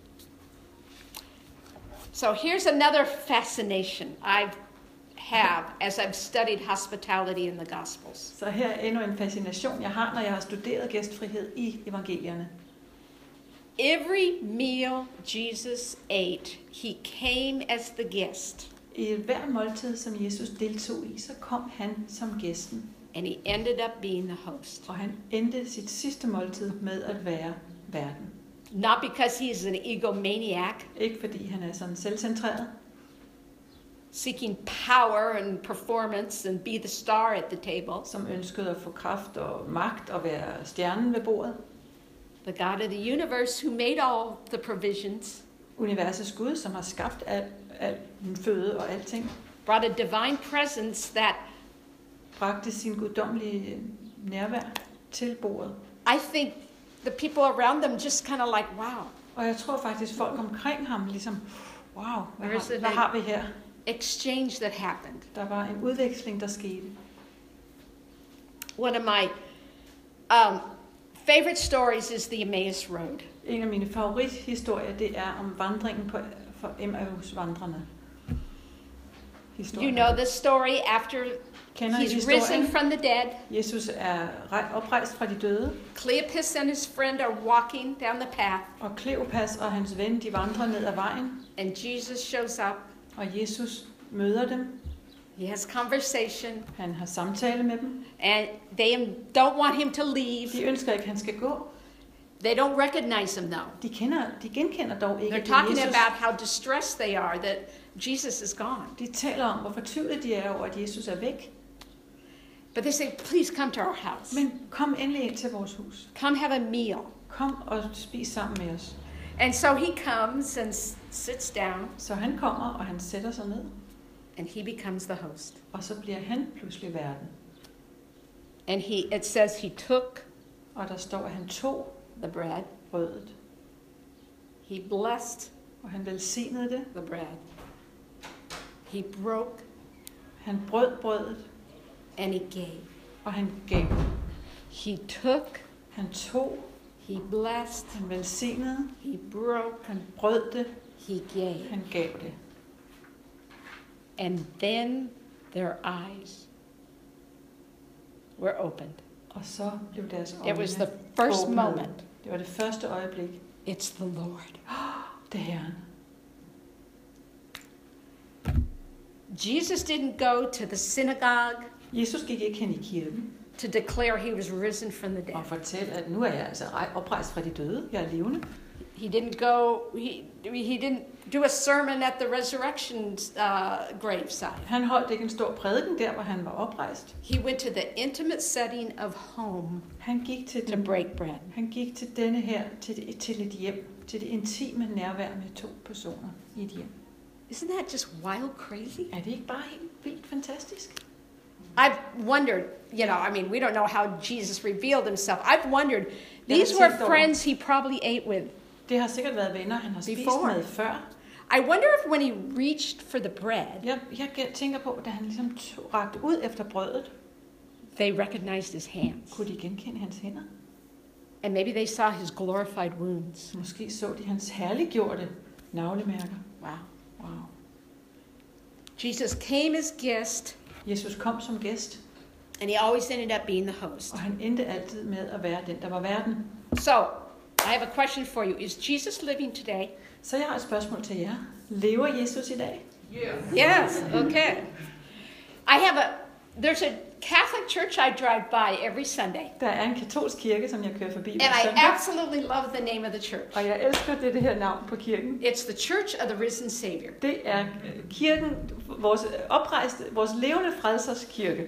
So here's another fascination I have as I've studied hospitality in the Gospels. Så her er endnu en fascination jeg har, når jeg har studeret gæstfrihed i evangelierne. Every meal Jesus ate, he came as the guest. I hver måltid, som Jesus deltog i, så kom han som gæsten. And he ended up being the host. Og han endte sit sidste måltid med at være verden. Not because he is an egomaniac. Ikke fordi han er sådan selvcentreret. Seeking power and performance and be the star at the table. Som ønskede at få kraft og magt og være stjernen ved bordet. The God of the universe who made all the provisions. Universets Gud, som har skabt al føde og alting. Brought a divine presence that bragte sin guddommelige nærvær til bordet. I think the people around them just kind of like, wow. Og jeg tror faktisk folk omkring ham ligesom, wow, hvad har vi her? Exchange that happened. Der var en udveksling, der skete. One of my favorite stories is the Emmaus Road. En af mine favorithistorier, det er om vandringen for Emmaus-vandrene. You know the story after he's risen from the dead. Jesus er oprejst fra de døde. Cleopas and his friend are walking down the path. Og Kleopas og hans ven, de vandrer ned ad vejen. And Jesus shows up. Og Jesus møder dem. He has conversation. Han har samtale med dem. And they don't want him to leave. De ønsker ikke, han skal gå. They don't recognize him though. De genkender dog ikke Jesus. They're talking about how distressed they are that Jesus is gone. De taler om, hvor fortvivlede de er over, at Jesus er væk. But they say, please come to our house. Men kom endelig ind til vores hus. Come have a meal. Kom og spis sammen med os. And so he comes and sits down. Så han kommer, og han sætter sig ned. And he becomes the host. Og så bliver han pludselig verden. And it says he took Og der står, at han tog the bread. brødet, He blessed og han velsignede det. the bread. He broke Han brød brødet, and he gave. og han gav. He took, Han tog, he blessed, han velsignede, he broke, han brød det, he gave. han gav det. And then their eyes were opened. Og så blev deres It øjne was the first åbnet. moment. Det var det første øjeblik. It's the Lord. Det er Herren. Jesus didn't go to the synagogue Jesus gik ikke hen i kirken to declare he was risen from the dead. og fortalte, at nu er jeg altså oprejst fra de døde. Jeg er levende. He didn't go. He didn't do a sermon at the resurrection graveside. Han holdt ikke en stor prædiken der, hvor han var oprejst. He went to the intimate setting of home Han gik til to break bread. Han gik til denne her, til et hjem, til det intime nærvær med 2 personer i et hjem. Isn't that just wild crazy? Er det ikke bare helt vildt fantastisk? I've wondered, we don't know how Jesus revealed himself. I've wondered, Jeg these har were tænkt over- friends he probably ate with. Det har sikkert været venner, han har spist Before. med før. I wonder if when he reached for the bread, Jeg tænker på, da han ligesom rakte ud efter brødet, they recognized his hands. kunne de genkende hans hænder. And maybe they saw his glorified wounds. Måske så de hans herliggjorte navlemærker. Wow. Wow. Jesus came as guest, Jesus kom som gæst, and he always ended up being the host. og han endte altid med at være den, der var verden. So, I have a question for you. Is Jesus living today? Så jeg har et spørgsmål til jer. Lever Jesus i dag? Yes. Okay. There's a Catholic church I drive by every Sunday, Der er en katolsk kirke, som jeg kører forbi and hver I søndag. absolutely love the name of the church. Og jeg elsker det her navn på kirken. It's the Church of the Risen Savior. Det er kirken, vores oprejste, vores levende frelsers kirke.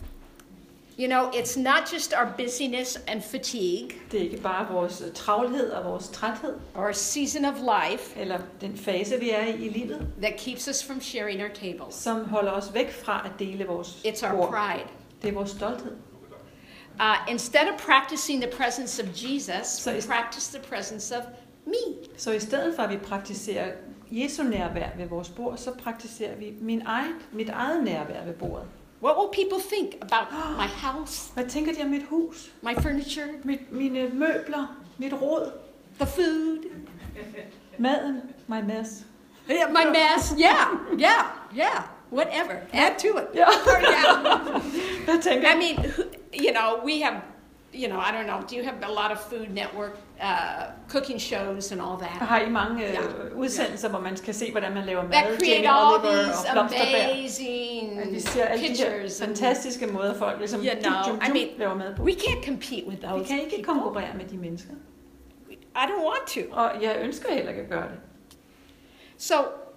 It's not just our busyness and fatigue, Det er ikke bare vores travlhed og vores træthed, or season of life eller den fase, vi er i livet, that keeps us from sharing our tables. som holder os væk fra at dele vores It's our bord. pride. Det er vores stolthed. Instead of practicing the presence of Jesus, we is- practice the presence of me. Så i stedet for at vi praktiserer Jesu nærvær ved vores bord, så praktiserer vi mit eget nærvær ved bordet. What will people think about my house, Hvad tænker de om mit hus, my furniture, mine møbler, mit råd, the food, maden, my mess? yeah, my mess? Yeah. Whatever. Add to it. Ja. Yeah. Hvad tænker I mean, we have, I don't know. Do you have a lot of Food Network cooking shows and all that? Har I mange udsendelser, hvor man kan se, hvordan man laver mad? That create Jamie all Oliver these og Blomsterberg. amazing At vi ser alle de her pictures. fantastiske måder, folk ligesom laver mad på. We can't compete with Vi those kan ikke people. konkurrere med de mennesker. I don't want to. Og jeg ønsker heller ikke at gøre det. So,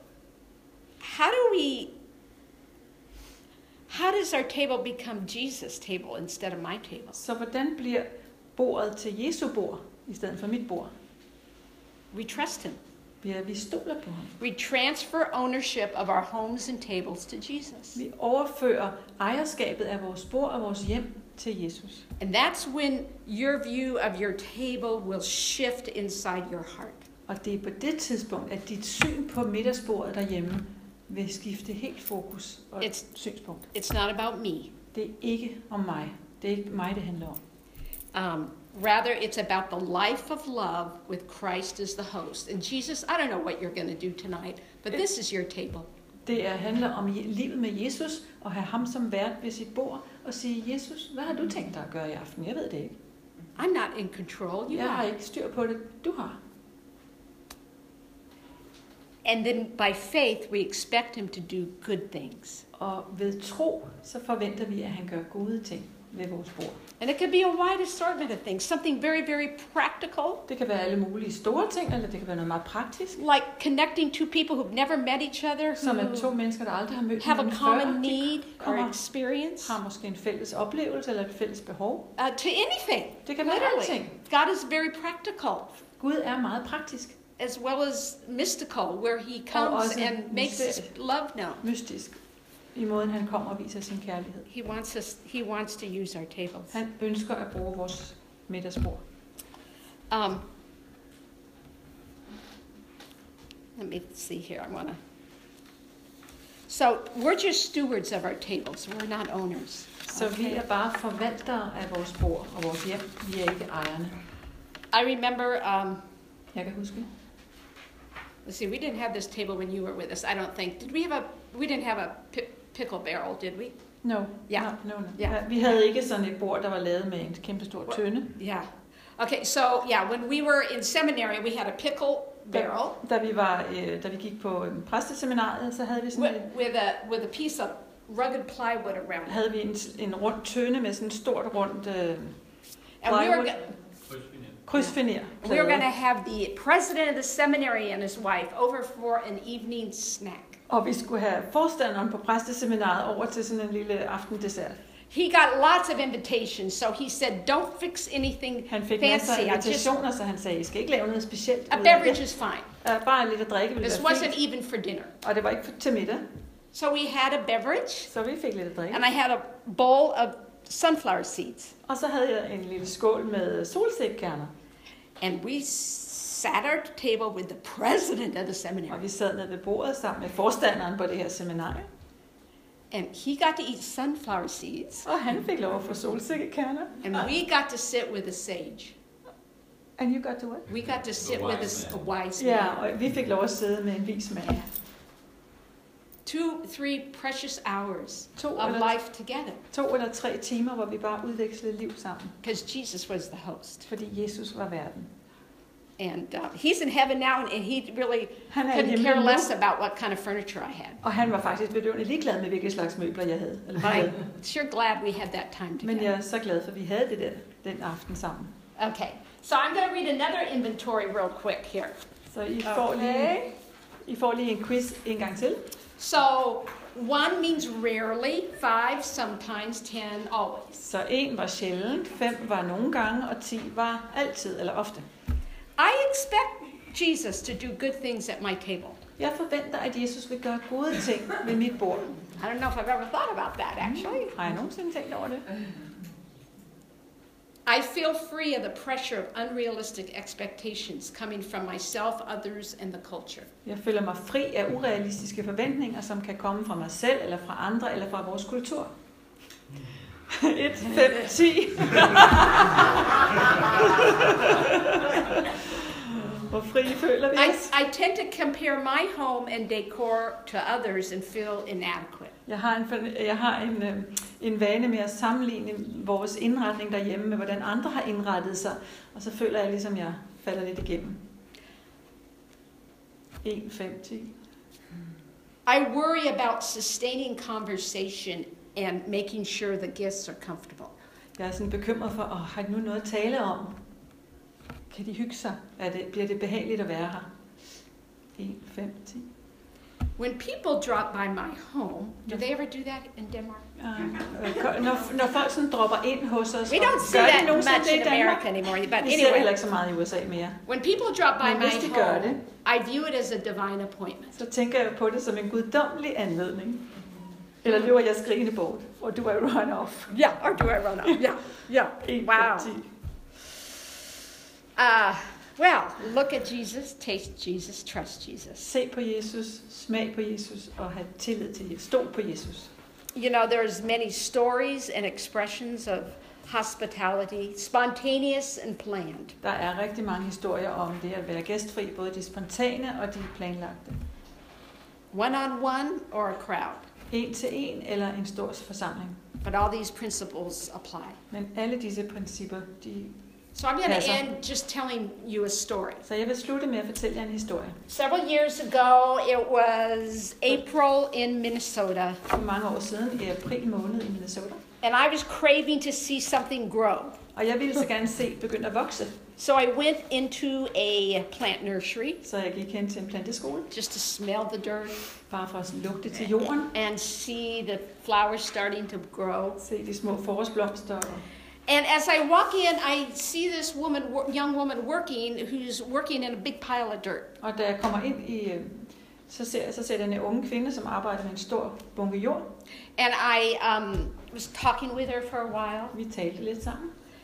how does our table become Jesus' table instead of my table? Så hvordan bliver bordet til Jesu bord, i stedet for mit bord? We trust him. Vi stoler på ham. We transfer ownership of our homes and tables to Jesus. Vi overfører ejerskabet af vores bord og vores hjem til Jesus. And that's when your view of your table will shift inside your heart. Og det er på det tidspunkt, at dit syn på middagsbordet derhjemme vil skifte helt fokus og synspunkt. It's not about me. Det er ikke om mig. Det er ikke mig, det handler om. Rather, it's about the life of love with Christ as the host. And Jesus, I don't know what you're going to do tonight, but this is your table. Det handler om livet med Jesus, og have ham som vært ved sit bord, og sige, Jesus, hvad har du tænkt dig at gøre i aften? Jeg ved det ikke. I'm not in control. Jeg har ikke styr på det. Du har. And then by faith, we expect him to do good things. Og ved tro, så forventer vi, at han gør gode ting ved vores bord. And it could be a wide assortment of things. Something very, very practical. Det kan være alle mulige store ting, eller det kan være noget meget praktisk. Like connecting two people who've never met each other, Som er who 2 mennesker, der aldrig har mødt have a hinanden common før. need or De experience. har måske en fælles oplevelse eller et fælles behov. To anything. Det kan være Literally. alting. God is very practical, Gud er meget praktisk, as well as mystical, where he comes også and makes his mysterisk. love known. mystisk, i måden han kommer og viser sin kærlighed. He wants to use our tables. Han ønsker at bruge vores middagsbord. Let me see here. I want to. So we're just stewards of our tables. We're not owners. Så vi er bare forvaltere af vores bord og vores hjem. Vi er ikke ejerne. I remember. Jeg kan huske. Let's see. We didn't have this table when you were with us. I don't think. Did we have a? We didn't have a pickle barrel, did we? No. Yeah. No. Yeah. Vi havde ikke sådan et bord, der var lavet med en kæmpe stor tønde. Yeah. Okay. So yeah, when we were in seminary, we had a pickle barrel. Da vi gik på præsteseminariet, så havde vi sådan with a piece of rugged plywood around it. Havde vi en rund tønde med sådan en stort rundt krydsfiner. We were going to have the president of the seminary and his wife over for an evening snack. Og vi skulle have forstanderen på præsteseminaret over til sådan en lille aftendessert. He got lots of invitations, so he said, "Don't fix anything han fik fancy. Masser af invitationer, så han sagde, I skal ikke lave noget specielt. A beverage is fine. Bare lidt at drikke ville This være wasn't fint. even for dinner. Og det var ikke til middag. So we had a beverage. Så vi fik lidt at drikke. And I had a bowl of sunflower seeds. Og så havde jeg en lille skål med solsikkerner. And we sat at the table with the president of the seminary. Og vi sad ned ved bordet sammen med forstanderen på det her seminarium. And he got to eat sunflower seeds. Og han fik lov at få solsikkekerner. And we got to sit with a sage. And you got to what? We got to sit with a wise man. Ja, og vi fik lov at sidde med en vis mand. 2-3 precious hours of life together. 2 eller 3 timer, hvor vi bare udvekslede liv sammen. Because Jesus was the host. Fordi Jesus var verden. And he's in heaven now, and he really couldn't care less about what kind of furniture I had. Og han var faktisk bedøvende ligeglad med, hvilke slags møbler jeg havde. But I'm sure glad we had that time together. Men jeg er så glad for, at vi havde det der den aften sammen. Okay, so I'm going to read another inventory real quick here. Så I får lige en quiz en gang til. So 1 means rarely, 5 sometimes, 10 always. Så 1 var sjældent, 5 var nogle gange, og 10 var altid eller ofte. I expect Jesus to do good things at my table. Jeg forventer, at Jesus vil gøre gode ting ved mit bord. I don't know if I've ever thought about that, actually. Har jeg nogensinde tænkt over det? I feel free of the pressure of unrealistic expectations coming from myself, others, and the culture. Jeg føler mig fri af urealistiske forventninger, som kan komme fra mig selv, eller fra andre, eller fra vores kultur. 1, 5, 10. Hvor fri føler vi os? I tend to compare my home and decor to others and feel inadequate. Jeg har en vane med at sammenligne vores indretning derhjemme med, hvordan andre har indrettet sig, og så føler jeg ligesom, jeg falder lidt igennem. 1, 5, 10. I worry about sustaining conversation and making sure the guests are comfortable. Jeg er sådan bekymret for, har de nu noget at tale om? Kan de hygge sig? Bliver det behageligt at være her? 1, 5, 10. When people drop by my home, do they ever do that in Denmark? Når folk sådan dropper ind hos os, we don't see that much in America anymore, but anyway. Vi ser heller ikke så meget i USA mere. When people drop by my home, I view it as a divine appointment. Så tænker jeg på det som en guddommelig anledning. Eller løber jeg skrigende bort, or do I run off? Yeah, or do I run off? Yeah. Wow. Well, look at Jesus, taste Jesus, trust Jesus. Se på Jesus, smag på Jesus og have tillid til Jesus. Stol på Jesus. You know, there's many stories and expressions of hospitality, spontaneous and planned. Der er rigtig mange historier om det at være gæstfri, både de spontane og de planlagte. One-on-one or a crowd. 1 til 1 eller en stor forsamling. But all these principles apply. Men alle disse principper, de So I'm going to end just telling you a story. Så jeg vil slutte med at fortælle jer en historie. Several years ago, it was April in Minnesota. For mange år siden, i april måned i Minnesota. And I was craving to see something grow. Og jeg ville så gerne se begynde at vokse. So I went into a plant nursery. Så jeg gik hen til en planteskole. Just to smell the dirt. Bare for at lugte til jorden. And see the flowers starting to grow. Se de små forårsblomster. And as I walk in, I see this young woman working, who's working in a big pile of dirt. Og da jeg kommer ind i, så ser jeg en unge kvinde, som arbejder med en stor bunke jord. And I was talking with her for a while. Vi talte lidt sammen.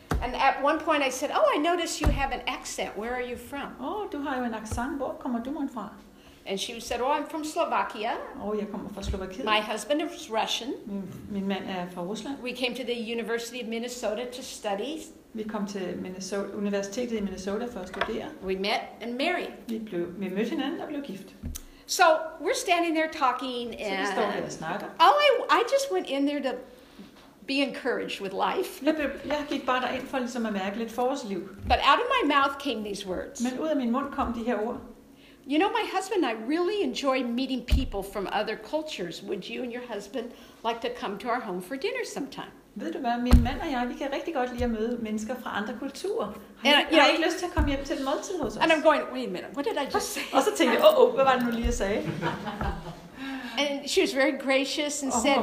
And at one point I said, "Oh, I notice you have an accent. Where are you from?" Du har jo en accent. Hvor kommer du fra? And she said, "Oh, I'm from Slovakia. Jeg kommer fra Slovakiet. My husband is Russian. Min mand er fra Rusland. We came to the University of Minnesota to study. Vi kom til universitetet i Minnesota for at studere. We met and married. Vi mødte hinanden og blev gift. So we're standing there talking, Så vi står der og snakker. I just went in there to be encouraged with life. Jeg gik bare derind for ligesom at mærke lidt forårsliv. But out of my mouth came these words. Men ud af min mund kom de her ord. You know, my husband and I really enjoy meeting people from other cultures. Would you and your husband like to come to our home for dinner sometime? Ved du hvad, min mand og jeg, vi kan rigtig godt lide at møde mennesker fra andre kulturer. Jeg har ikke lyst til at komme hjem til et måltid hos os. And I'm going, wait a minute, what did I just say? Og så tænkte jeg, hvad var det nu lige, jeg sagde? And she was very gracious and said,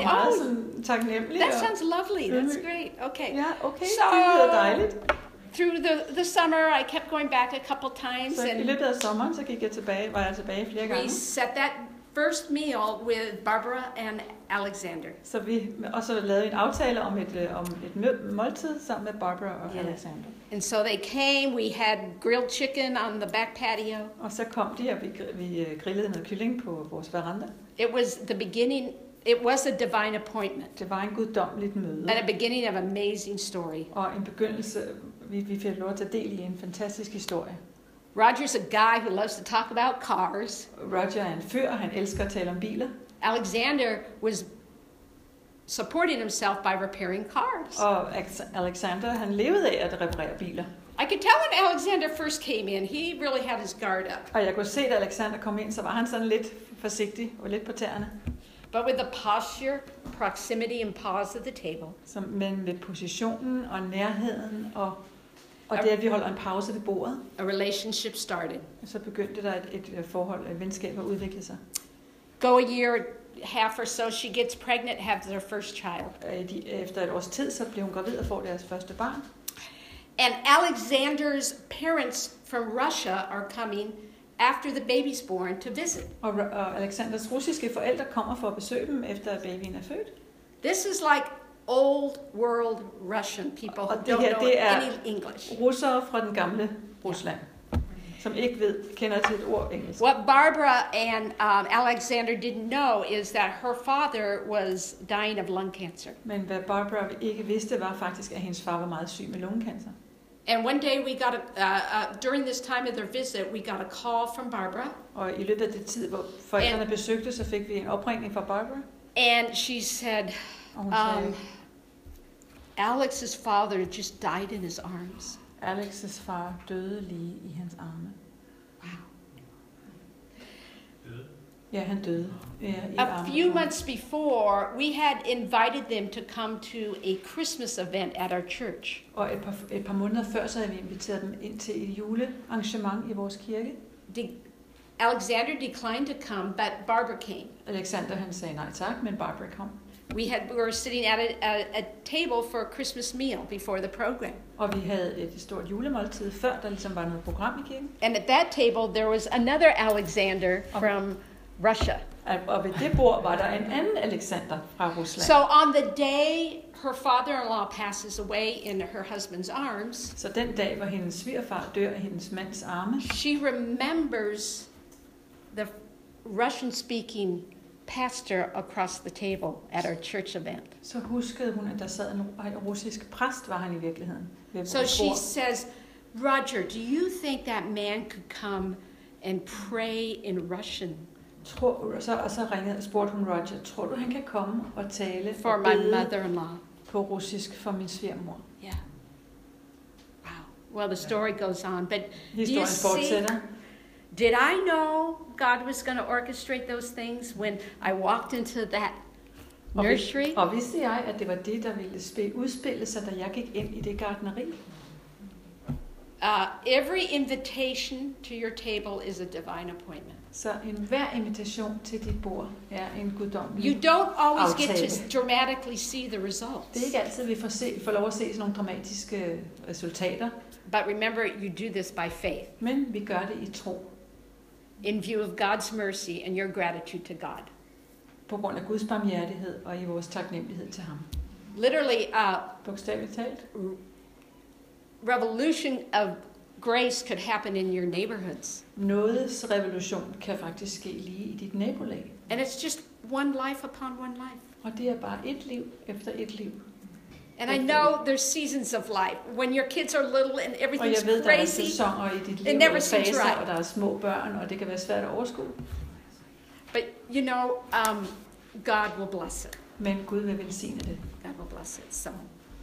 that sounds lovely, that's great, okay. Ja, okay, det lyder dejligt. Through the summer, I kept going back a couple times. Så i løbet af sommeren, så gik jeg var jeg tilbage flere gange. We set that first meal with Barbara and Alexander. Så lavede vi en aftale om et måltid sammen med Barbara og Alexander. And so they came, we had grilled chicken on the back patio. Og så kom de, og vi grillede noget kylling på vores veranda. It was the beginning, it was a divine appointment. Det var en guddommeligt møde. And a beginning of an amazing story. Og en begyndelse, vi fik lov at tage del i en fantastisk historie. Roger's a guy who loves to talk about cars. Roger er en fyr, og han elsker at tale om biler. Alexander was supporting himself by repairing cars. Og Alexander, han levede af at reparere biler. I could tell when Alexander first came in, he really had his guard up. Og jeg kunne se, da Alexander kom ind, så var han sådan lidt forsigtig og lidt på tæerne. But with the posture, proximity and pause at the table. Men med positionen og nærheden og det, at vi holder en pause ved bordet. A relationship started. Så begyndte der et forhold, et venskab at udvikle sig. Go a year, half or so, she gets pregnant, have their first child. Efter et års tid, så bliver hun gravid og får deres første barn. And Alexander's parents from Russia are coming after the baby's born to visit. Og Alexanders russiske forældre kommer for at besøge dem, efter at babyen er født. This is like old world Russian people who don't know any English. Russere fra den gamle Rusland, som ikke kender til et ord engelsk. What Barbara and Alexander didn't know is that her father was dying of lung cancer. Men hvad Barbara ikke vidste, var faktisk, at hendes far var meget syg med lungekancer. And one day we got during this time of their visit, we got a call from Barbara. Og i løbet af det tid, hvor forældrene besøgte, så fik vi en opringning fra Barbara. And she said, Alex's father just died in his arms. Alex's far døde lige i hans arme. Wow. Ja, han døde. A few months before, we had invited them to come to a Christmas event at our church. Og et par måneder før, så havde vi inviteret dem ind til et julearrangement i vores kirke. Alexander declined to come, but Barbara came. Alexander, han sagde nej tak, men Barbara kom. We were sitting at a table for a Christmas meal before the program. Og vi havde et stort julemåltid før, der ligesom var noget program i kirken. And at that table there was another Alexander from Russia. Og ved det bord var der en anden Alexander fra Rusland. So on the day her father-in-law passes away in her husband's arms, så den dag, hvor hendes svigerfar dør i hendes mands arme, she remembers the Russian-speaking pastor across the table at our church event. Så huskede hun, at der sad en russisk præst, var han i virkeligheden. So she says, Roger, do you think that man could come and pray in Russian? Så spurgte hun Roger, tror du, han kan komme og tale for my mother-in-law på russisk for min svigermor? Yeah. Wow. Well, the story goes on, but historien fortsætter. Did I know God was going to orchestrate those things when I walked into that nursery? Og vidste jeg, at det var det, der ville udspille sig, da jeg gik ind i det gartneri? Every invitation to your table is a divine appointment. Så hver invitation til dit bord er en guddommelig You don't always get to dramatically see the results. Det er ikke altid, vi får lov at se sådan nogle dramatiske resultater. But remember, you do this by faith. Men vi gør det i tro. In view of God's mercy and your gratitude to God. På grund af Guds barmhjertighed og i vores taknemmelighed til ham. Literally, bogstaveligt talt. revolution of grace could happen in your neighborhoods. Nådets revolution kan faktisk ske lige i dit nabolag. And it's just one life upon one life. Og det er bare et liv efter et liv. And I know there's seasons of life when your kids are little and Og everything's jeg ved, der er crazy. sæsoner i dit liv, It never og seems faser, right. og der er små børn, og det kan være svært at overskue. But you know, God will bless it. Men Gud vil velsigne det. God will bless it. So,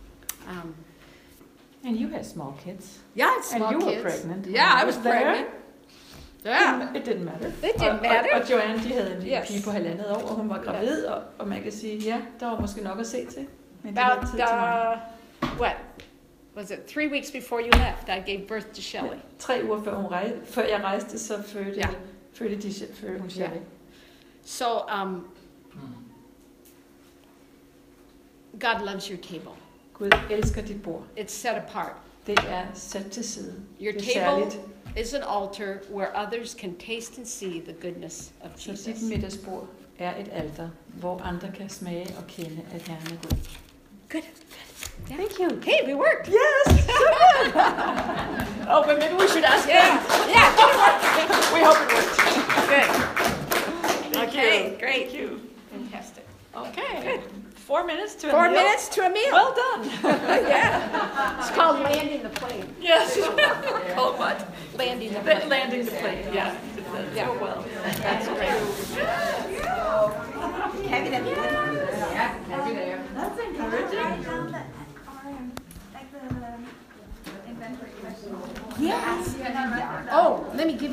And you had small kids. yeah, it's small And you kids. were pregnant. Yeah, I was there. pregnant. Yeah. It didn't matter. It didn't matter. Og Joanne, de havde en lille Yes. pige på 1,5 år, og hun var gravid, og man kan sige, ja, der var måske nok at se til. Men det About var tid til mig. what was it? 3 weeks before you left, I gave birth to Shelley. 3 uger før jeg rejste, så fødte Ja. hun Shelley. So, God loves your table. Gud elsker dit bord. It's set apart. Det er sat til side. Your Det er table særligt. is an altar where others can taste and see the goodness of Så Jesus. dit middagsbord er et alter, hvor andre kan smage og kende, at Herren er god. Good. Yeah. Thank you. Hey, we worked. Yes! Oh, but maybe we should ask Yeah. them. Yeah. Good work. We hope it worked. Good. Thank Okay, you. great. Thank you. Fantastic. Okay. Good. 4 minutes to 4 a meal. minutes to a meal. Well done. Yeah. It's called landing the plane. Yes. Called what? Landing the plane. Landing the plane. Yeah. Yeah. So well. That's great. That's encouraging. Yes. Oh, let me give